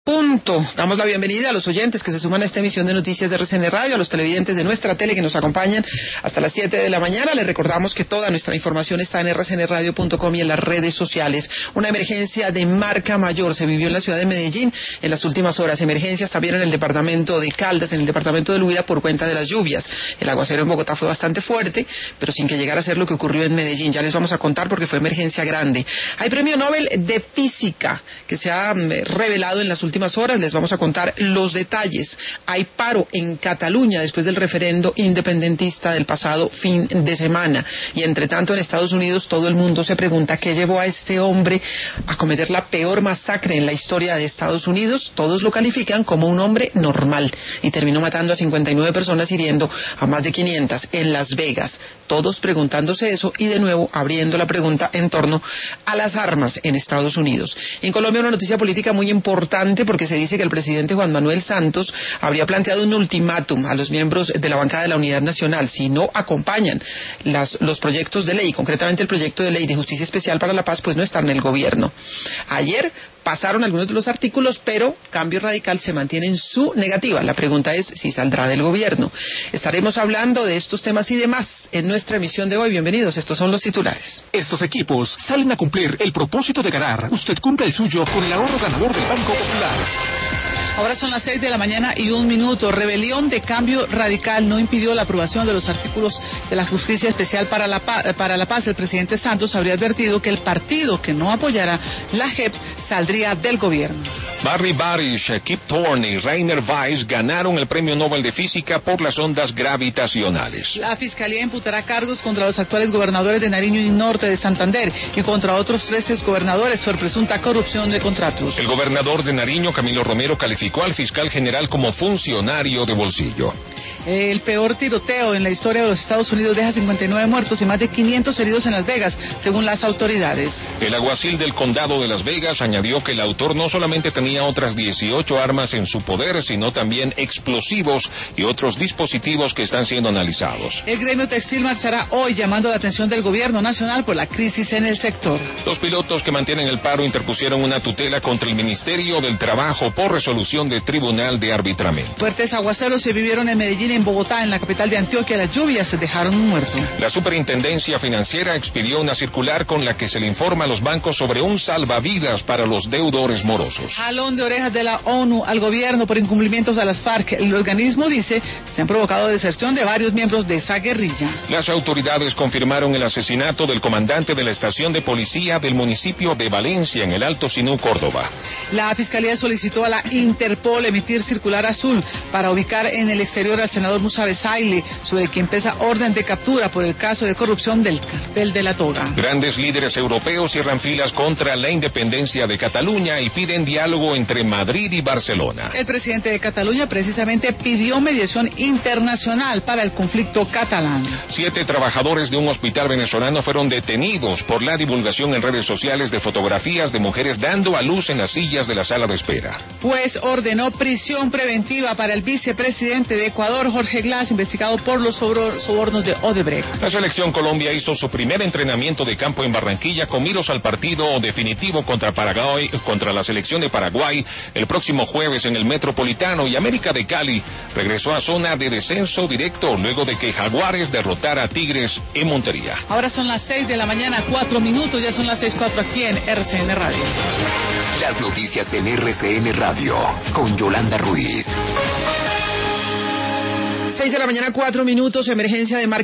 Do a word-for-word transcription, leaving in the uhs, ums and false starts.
punto. Damos la bienvenida a los oyentes que se suman a esta emisión de Noticias de R C N Radio, a los televidentes de nuestra tele que nos acompañan hasta las siete de la mañana. Les recordamos que toda nuestra información está en erre ce ene radio punto com y en las redes sociales. Una emergencia de marca mayor se vivió en la ciudad de Medellín en las últimas horas. Emergencias también en el departamento de Caldas, en el departamento de Huila por cuenta de las lluvias. El aguacero en Bogotá fue bastante fuerte, pero sin que llegara a ser lo que ocurrió en Medellín. Ya les vamos a contar porque fue emergencia grande. Hay premio Nobel de Física que se ha revelado en las últimas horas. Les vamos a contar los detalles. Hay paro en Cataluña después del referendo independentista del pasado fin de semana. Y entre tanto en Estados Unidos todo el mundo se pregunta qué llevó a este hombre a cometer la peor masacre en la historia de Estados Unidos. Todos lo califican como un hombre normal y terminó matando a cincuenta y nueve personas, hiriendo a más de quinientas en Las Vegas. Todos preguntándose eso y de nuevo abriendo la pregunta en torno a las armas en Estados Unidos. En Colombia una noticia política muy importante porque se dice que el presidente Juan Manuel Santos habría planteado un ultimátum a los miembros de la bancada de la Unidad Nacional si no acompañan las, los proyectos de ley, concretamente el proyecto de ley de justicia especial para la paz, pues no estar en el gobierno. Ayer pasaron algunos de los artículos, pero Cambio Radical se mantiene en su negativa. La pregunta es si saldrá del gobierno. Estaremos hablando de estos temas y demás en nuestra emisión de hoy. Bienvenidos, estos son los titulares. Estos equipos salen a cumplir el propósito de ganar. Usted cumple el suyo con el ahorro ganador del Banco Popular. Ahora son las seis de la mañana y un minuto. Rebelión de Cambio Radical no impidió la aprobación de los artículos de la Justicia Especial para la Paz. Para la Paz. El presidente Santos habría advertido que el partido que no apoyara la J E P saldría del gobierno. Barry Barish, Kip Thorne y Rainer Weiss ganaron el Premio Nobel de Física por las ondas gravitacionales. La Fiscalía imputará cargos contra los actuales gobernadores de Nariño y Norte de Santander y contra otros trece gobernadores por presunta corrupción de contratos. El gobernador de Nariño, Camilo Romero, calificó al fiscal general como funcionario de bolsillo. El peor tiroteo en la historia de los Estados Unidos deja cincuenta y nueve muertos y más de quinientos heridos en Las Vegas, según las autoridades. El alguacil del condado de Las Vegas añadió que el autor no solamente tenía otras dieciocho armas en su poder, sino también explosivos y otros dispositivos que están siendo analizados. El gremio textil marchará hoy llamando la atención del gobierno nacional por la crisis en el sector. Los pilotos que mantienen el paro interpusieron una tutela contra el Ministerio del Trabajo por resolución del Tribunal de Arbitramiento. Fuertes aguaceros se vivieron en Medellín, en Bogotá, en la capital de Antioquia. Las lluvias se dejaron un muerto. La Superintendencia Financiera expidió una circular con la que se le informa a los bancos sobre un salvavidas para los deudores morosos. Jalón de orejas de la ONU al gobierno por incumplimientos a las FARC. El organismo dice que se han provocado deserción de varios miembros de esa guerrilla. Las autoridades confirmaron el asesinato del comandante de la estación de policía del municipio de Valencia, en el Alto Sinú, Córdoba. La Fiscalía solicitó a la Interpol emitir circular azul para ubicar en el exterior al senador Musa Besaile, sobre quien pesa orden de captura por el caso de corrupción del cartel de la toga. Grandes líderes europeos cierran filas contra la independencia de Cataluña y piden diálogo entre Madrid y Barcelona. El presidente de Cataluña precisamente pidió mediación internacional para el conflicto catalán. Siete trabajadores de un hospital venezolano fueron detenidos por la divulgación en redes sociales de fotografías de mujeres dando a luz en las sillas de la sala de espera. Pues ordenó prisión preventiva para el vicepresidente de Ecuador, Jorge Glass, investigado por los sobornos de Odebrecht. La selección Colombia hizo su primer entrenamiento de campo en Barranquilla con miros al partido definitivo contra Paraguay, contra la selección de Paraguay el próximo jueves en el Metropolitano, y América de Cali regresó a zona de descenso directo luego de que Jaguares derrotara a Tigres en Montería. Ahora son las seis de la mañana, cuatro minutos, ya son las seis cuatro aquí en R C N Radio. Las noticias en R C N Radio con Yolanda Ruiz. seis de la mañana, cuatro minutos, emergencia de marca